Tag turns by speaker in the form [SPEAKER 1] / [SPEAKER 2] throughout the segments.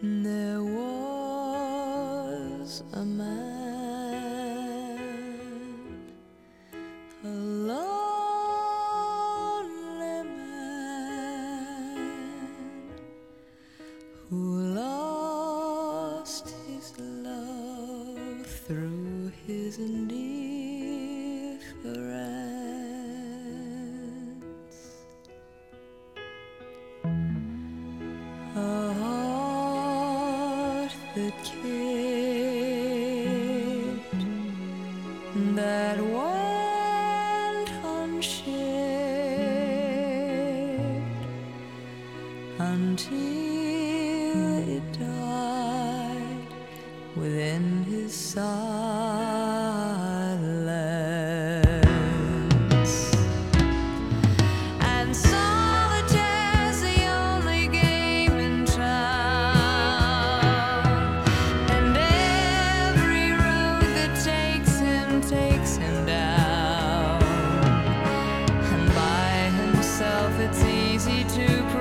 [SPEAKER 1] There was a man, a lonely man, who lost his love through his indifference. A heart that cared, that went unshared until it died within his silence. And solitaire's the only game in town, and every road that takes him down. And by himself it's easy to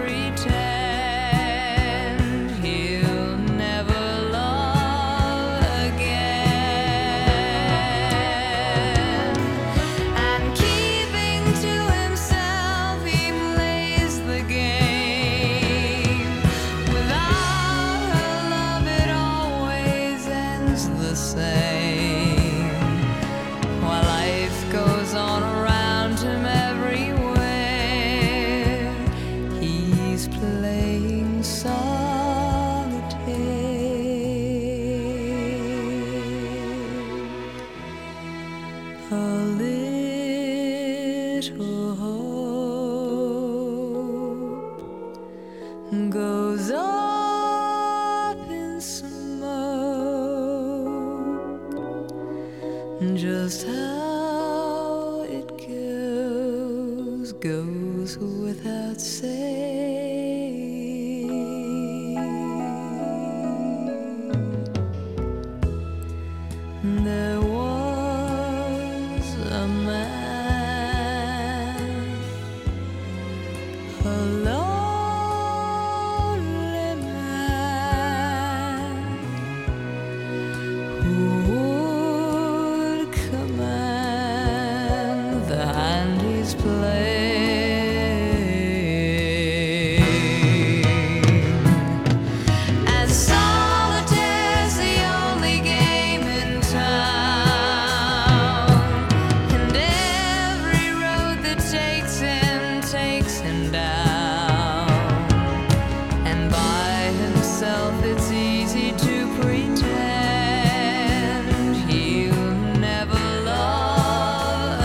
[SPEAKER 1] pretend he'll never love again. And keeping to himself he plays the game. Without her love it always ends the same. While life goes on around him everywhere, he's playing solitaire. A little hope goes up in smoke. Just how it goes without saying. There was a man, a lonely man, who would command the hand he's playing. And solitaire's the only game in town, and every road that takes him down. And by himself it's easy to pretend he'll never love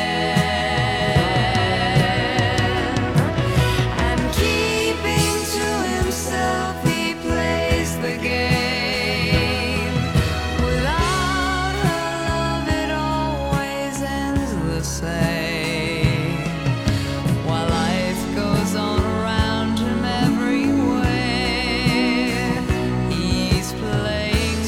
[SPEAKER 1] again. And keeping to himself he plays the game. Without her love it always ends the same. While life goes on around him everywhere, he's playing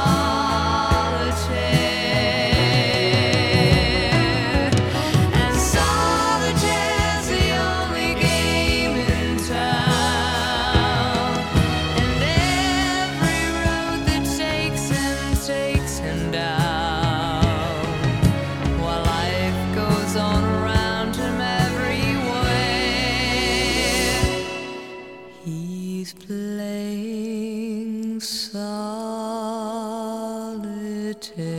[SPEAKER 1] solitaire. And solitaire's the only game in town, and every road that takes him down. While life goes on around him everywhere, he's playing solitaire.